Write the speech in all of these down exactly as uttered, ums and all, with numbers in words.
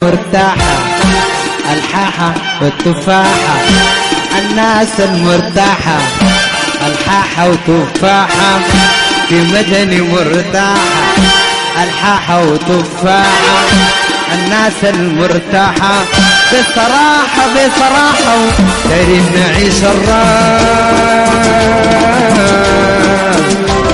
مرتاحة، الحاحة والتفاحة، الناس المرتاحة، الحاحة وتفاحة، في مدني مرتاحة، الحاحة وتفاحة، الناس المرتاحة، بصراحة بصراحة دايرين نعيش الراحة.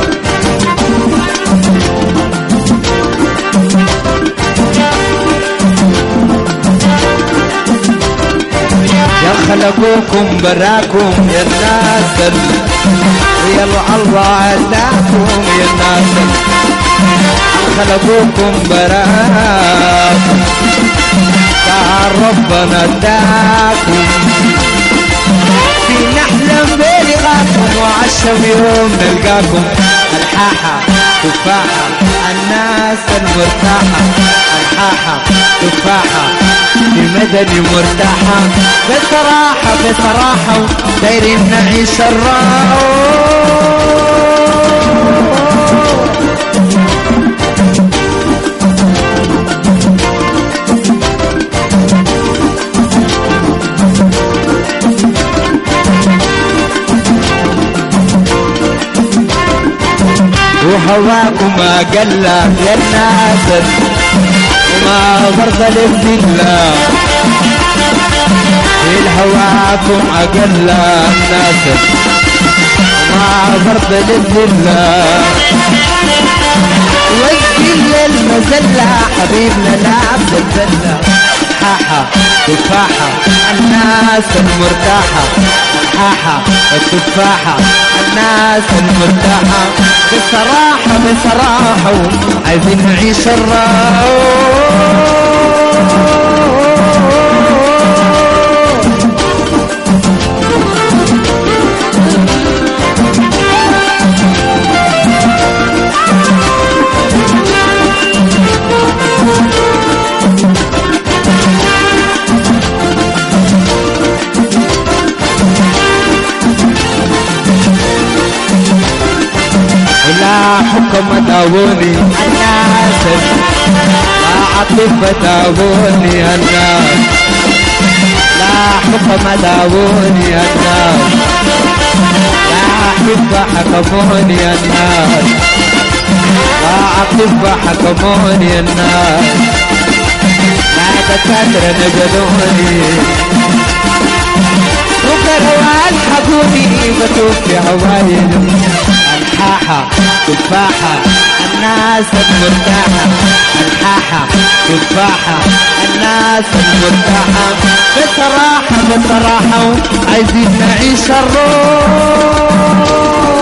خلقوكم براكم يا الناس، يا الله عداكم يا الناس، خلقوكم براكم كان ربنا اداكم، في نحلم بلقاكم وعشم يوم نلقاكم، الحاحة تفاحة الناس المرتاحة، الحاحة تفاحة في مدني مرتاحة، بصراحة بصراحة دايرين نعيش الراحة. وهواكم أقل يا الناس وما برضى للذلة، الهواكم أقل الناس وما برضى للذلة، والذل المزلة حبيبنا لا بزلة، حاحة تفاحة الناس المرتاحة، الحاحة التفاحة الناس المرتاحة، بصراحة بصراحة عايزين نعيش الراحة. حكم داوني الناس، لا عاطفة داوني الناس، لا حكم داوني الناس، لا عاطفة حكموني الناس، لا عاطفة حكموني الناس، لا دكاترة نجدوني، وكروا الحقوني بشوف في هوايلهم، الحاحة تفاحة الناس المرتاحة، الحاحة تفاحة الناس المرتاحة، بصراحة بصراحة عايزين نعيش الروح.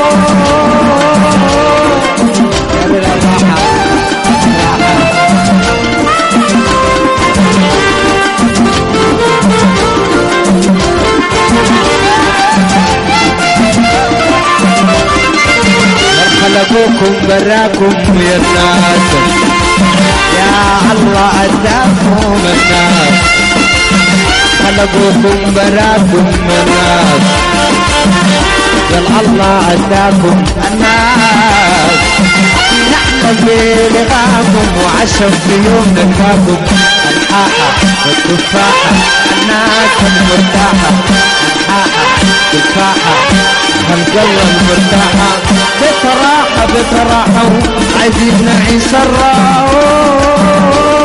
خلقوكم براكم يا الناس، يا الله اداكم الناس، خلقوكم براكم الناس، يا الله اداكم الناس، نحن بلغاكم وعشم في يوم نلقاكم، الحاحة والتفاحة الناس المرتاحة، الحاحة تفاحة خلق الله المرتاحة، بصراحة بصراحة عايزين نعيش الراحة.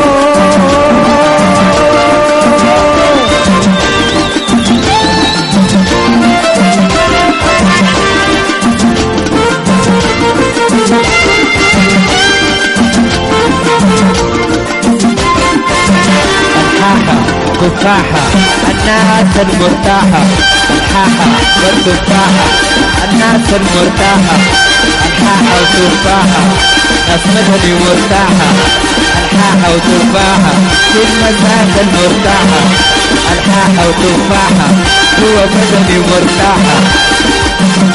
تفاحة الناس المرتاحة، الحاحة والتفاحة الناس المرتاحة، الحاحة وتفاحة ناس مدني مرتاحة، الحاحة وتفاحة في المزاج المرتاحة، الحاحة وتفاحة هو مدني مرتاحة.